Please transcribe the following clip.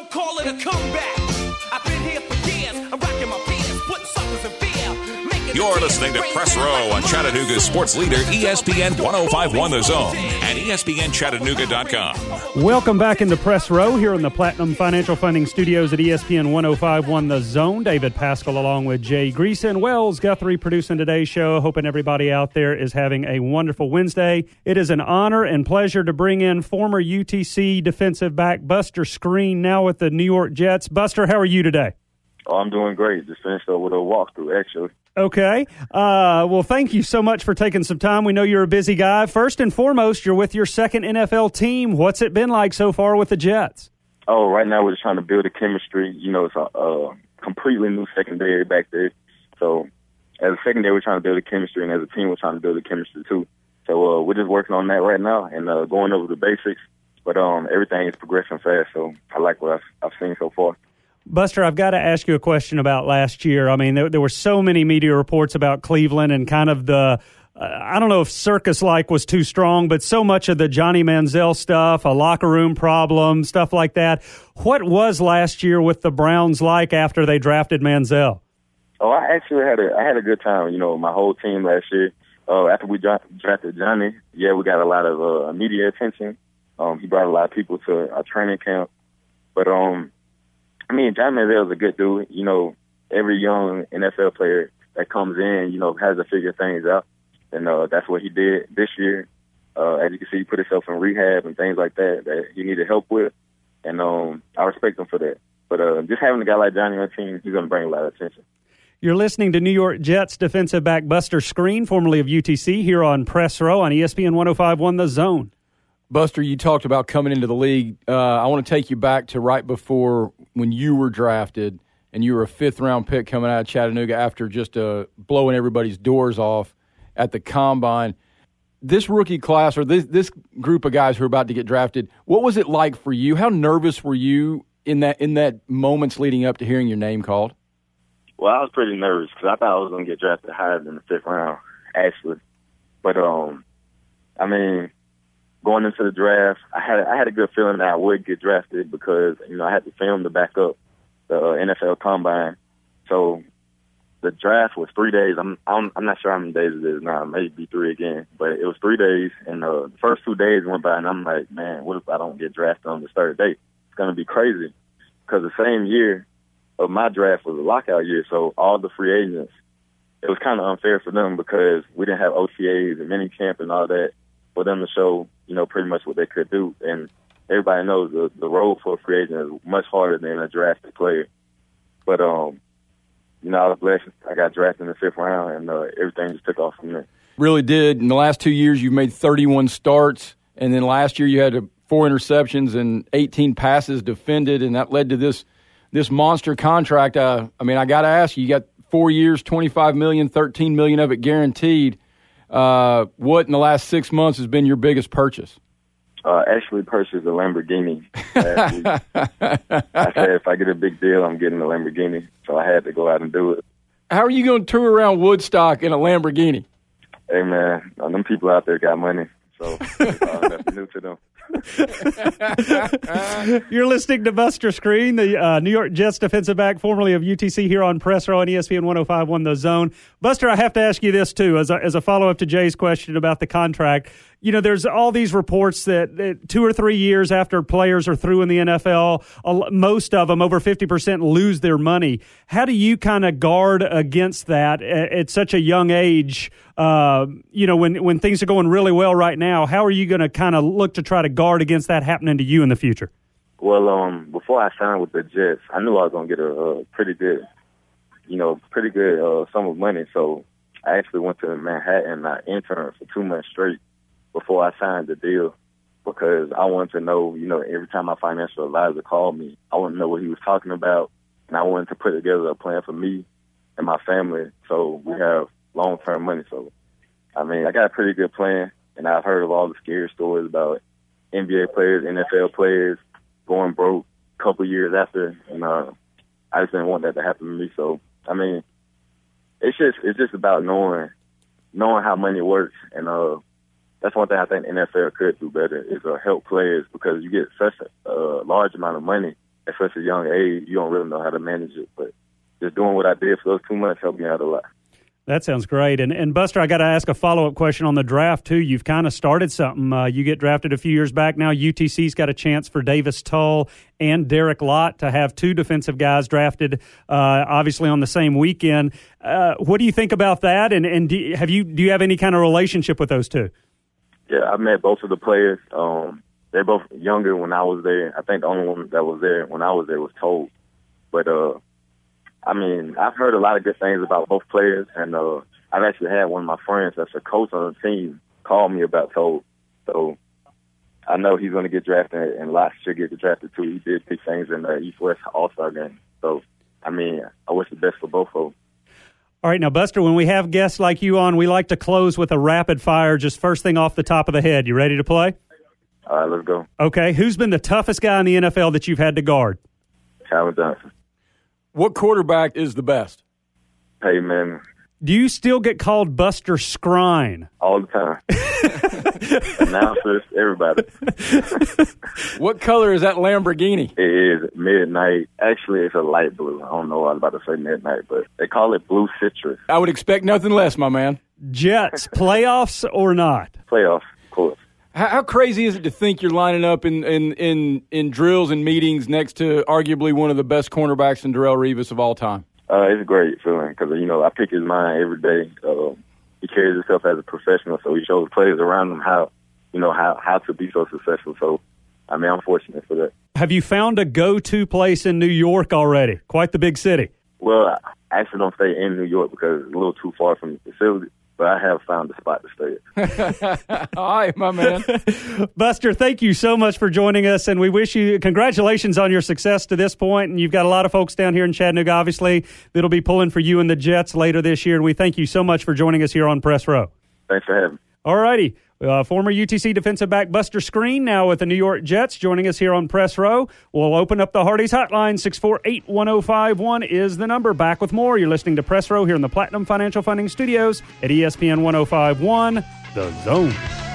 call it a comeback. I've been here for years. I'm rocking my peers, putting suckers in fear. You're listening to Press Row on Chattanooga's sports leader, ESPN 1051 The Zone and ESPNChattanooga.com. Welcome back into Press Row here in the Platinum Financial Funding Studios at ESPN 1051 The Zone. David Pascal along with Jay Greason. Wells Guthrie producing today's show. Hoping everybody out there is having a wonderful Wednesday. It is an honor and pleasure to bring in former UTC defensive back Buster Skrine, now with the New York Jets. Buster, how are you today? Oh, I'm doing great. Just finished up with a walkthrough, actually. Okay. Well, thank you so much for taking some time. We know you're a busy guy. First and foremost, you're with your second NFL team. What's it been like so far with the Jets? Oh, right now we're just trying to build a chemistry. You know, it's a completely new secondary back there. So as a secondary, we're trying to build a chemistry, and as a team, we're trying to build a chemistry too. So we're just working on that right now and going over the basics. But everything is progressing fast, so I like what I've seen so far. Buster, I've got to ask you a question about last year. I mean, there were so many media reports about Cleveland and kind of the, I don't know if circus-like was too strong, but so much of the Johnny Manziel stuff, a locker room problem, stuff like that. What was last year with the Browns like after they drafted Manziel? Oh, I actually had a good time. You know, my whole team last year. After we drafted Johnny, yeah, we got a lot of media attention. He brought a lot of people to our training camp. But I mean, Johnny Manziel is a good dude. You know, every young NFL player that comes in, you know, has to figure things out. And that's what he did this year. As you can see, he put himself in rehab and things like that he needed help with. And I respect him for that. But just having a guy like Johnny on the team, he's going to bring a lot of attention. You're listening to New York Jets defensive back Buster Skrine, formerly of UTC, here on Press Row on ESPN 1051 The Zone. Buster, you talked about coming into the league. I want to take you back to right before when you were drafted, and you were a fifth-round pick coming out of Chattanooga after just blowing everybody's doors off at the Combine. This rookie class, or this group of guys who are about to get drafted, what was it like for you? How nervous were you in that moments leading up to hearing your name called? Well, I was pretty nervous because I thought I was going to get drafted higher than the fifth round, actually. But, I mean, going into the draft, I had a good feeling that I would get drafted because, you know, I had the film to back up the NFL Combine. So the draft was 3 days. I'm not sure how many days it is now. It may be 3 again. But it was 3 days, and the first 2 days went by, and I'm like, man, what if I don't get drafted on the third day? It's going to be crazy because the same year of my draft was a lockout year, so all the free agents, it was kind of unfair for them because we didn't have OTAs and minicamp and all that for them to show, you know, pretty much what they could do. And everybody knows the road for a free agent is much harder than a drafted player. But, you know, I was blessed. I got drafted in the fifth round, and everything just took off from there. Really did. In the last 2 years, you've made 31 starts, and then last year you had 4 interceptions and 18 passes defended, and that led to this monster contract. I mean, I got to ask you, you got 4 years, $25 million, $13 million of it guaranteed. What in the last 6 months has been your biggest purchase? Actually purchased a Lamborghini last week. I said if I get a big deal, I'm getting a Lamborghini. So I had to go out and do it. How are you going to tour around Woodstock in a Lamborghini? Hey, man, them people out there got money. So nothing new to them. You're listening to Buster Skrine, the New York Jets defensive back, formerly of UTC, here on Press Row on ESPN 1051 The Zone. Buster, I have to ask you this, too, as a follow-up to Jay's question about the contract. You know, there's all these reports that 2 or 3 years after players are through in the NFL, most of them, over 50%, lose their money. How do you kind of guard against that at such a young age? You know, when things are going really well right now, how are you going to kind of look to try to guard against that happening to you in the future? Well, before I signed with the Jets, I knew I was going to get a pretty good sum of money. So I actually went to Manhattan and I interned for 2 months straight before I signed the deal because I wanted to know, you know, every time my financial advisor called me, I wanted to know what he was talking about, and I wanted to put together a plan for me and my family so we have long-term money. So, I mean, I got a pretty good plan, and I've heard of all the scary stories about NBA players, NFL players going broke a couple years after, and I just didn't want that to happen to me. So, I mean, it's just about knowing how money works, and that's one thing I think the NFL could do better is help players because you get such a large amount of money at such a young age, you don't really know how to manage it. But just doing what I did for those 2 months helped me out a lot. That sounds great. And Buster, I got to ask a follow-up question on the draft, too. You've kind of started something. You get drafted a few years back now. UTC's got a chance for Davis Tull and Derek Lott to have two defensive guys drafted, obviously, on the same weekend. What do you think about that? And do you have any kind of relationship with those two? Yeah, I met both of the players. They're both younger when I was there. I think the only one that was there when I was there was Toll. But, I mean, I've heard a lot of good things about both players, and I've actually had one of my friends that's a coach on the team call me about Toll. So I know he's going to get drafted, and Lott should get drafted too. He did big things in the East-West All-Star game. So, I mean, I wish the best for both of them. All right, now, Buster, when we have guests like you on, we like to close with a rapid fire, just first thing off the top of the head. You ready to play? All right, let's go. Okay, who's been the toughest guy in the NFL that you've had to guard? Calvin Johnson. What quarterback is the best? Hey, man. Do you still get called Buster Skrine? All the time. Announcers, everybody. What color is that Lamborghini? It is midnight. Actually, it's a light blue. I don't know what I was about to say midnight, but they call it blue citrus. I would expect nothing less, my man. Jets, playoffs or not? Playoffs, of course. How crazy is it to think you're lining up in drills and meetings next to arguably one of the best cornerbacks in Darrelle Revis of all time? It's a great feeling because, I pick his mind every day. He carries himself as a professional, so he shows players around him how to be so successful. So, I mean, I'm fortunate for that. Have you found a go-to place in New York already? Quite the big city. Well, I actually don't stay in New York because it's a little too far from the facility. But I have found a spot to stay at. All right, my man. Buster, thank you so much for joining us, and we wish you congratulations on your success to this point. And you've got a lot of folks down here in Chattanooga, obviously, that'll be pulling for you and the Jets later this year. And we thank you so much for joining us here on Press Row. Thanks for having me. All righty. Former UTC defensive back Buster Skrine, now with the New York Jets, joining us here on Press Row. We'll open up the Hardee's hotline. 648-1051 is the number. Back with more. You're listening to Press Row here in the Platinum Financial Funding Studios at ESPN 1051, The Zone.